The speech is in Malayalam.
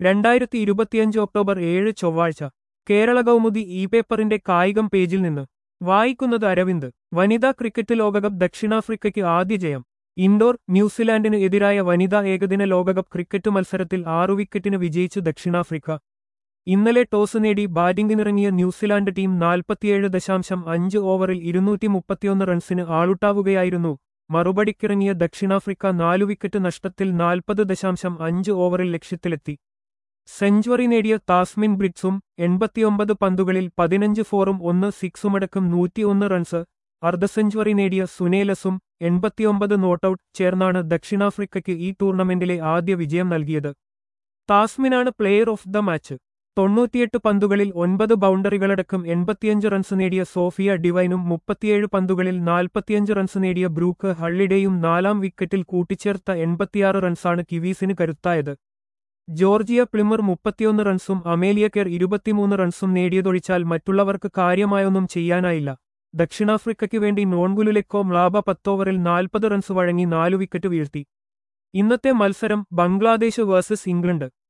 2025 ഒക്ടോബർ 7 ചൊവ്വാഴ്ച കേരള കൗമുദി പേപ്പറിന്റെ കായികം പേജിൽ നിന്ന് വായിക്കുന്നത് അരവിന്ദ്. വനിതാ ക്രിക്കറ്റ് ലോകകപ്പ് ദക്ഷിണാഫ്രിക്കയ്ക്ക് ആദ്യ ജയം. ഇൻഡോർ ന്യൂസിലാൻഡിന് എതിരായ വനിതാ ഏകദിന ലോകകപ്പ് ക്രിക്കറ്റ് മത്സരത്തിൽ 6 വിക്കറ്റിന് വിജയിച്ചു ദക്ഷിണാഫ്രിക്ക. ഇന്നലെ ടോസ് നേടി ബാറ്റിംഗിനിറങ്ങിയ ന്യൂസിലാൻഡ് ടീം 47.5 ഓവറിൽ 231 റൺസിന് ആളുട്ടാവുകയായിരുന്നു. മറുപടിക്കിറങ്ങിയ ദക്ഷിണാഫ്രിക്ക 4 വിക്കറ്റ് നഷ്ടത്തിൽ 40.5 ഓവറിൽ ലക്ഷ്യത്തിലെത്തി. സെഞ്ചുറി നേടിയ താസ്മിൻ ബ്രിഡ്സും 89 പന്തുകളിൽ 15 ഫോറും 1 സിക്സുമടക്കം 101 റൺസ്, അർദ്ധസെഞ്ചുറി നേടിയ സുനേലസും 89 നോട്ടൌട്ട് ചേർന്നാണ് ദക്ഷിണാഫ്രിക്കയ്ക്ക് ഈ ടൂർണമെന്റിലെ ആദ്യ വിജയം നൽകിയത്. താസ്മിനാണ് പ്ലെയർ ഓഫ് ദ മാച്ച്. 98 പന്തുകളിൽ 9 ബൗണ്ടറികളടക്കം 85 റൺസ് നേടിയ സോഫിയ ഡിവൈനും 37 പന്തുകളിൽ 45 റൺസ് നേടിയ ബ്രൂക്ക് ഹള്ളിഡേയും 4-ാം വിക്കറ്റിൽ കൂട്ടിച്ചേർത്ത 86 റൺസാണ് കിവീസിന് കരുത്തായത്. ജോർജിയ പ്ലിമർ 31 റൺസും അമേലിയ കെർ 23 റൺസും നേടിയതൊഴിച്ചാൽ മറ്റുള്ളവർക്ക് കാര്യമായൊന്നും ചെയ്യാനായില്ല. ദക്ഷിണാഫ്രിക്കയ്ക്ക് വേണ്ടി നോൺഗുലുലെക്കോ മ്ലാബ 10 ഓവറിൽ 40 റൺസ് വഴങ്ങി 4 വിക്കറ്റ് വീഴ്ത്തി. ഇന്നത്തെ മത്സരം ബംഗ്ലാദേശ് വേഴ്സസ് ഇംഗ്ലണ്ട്.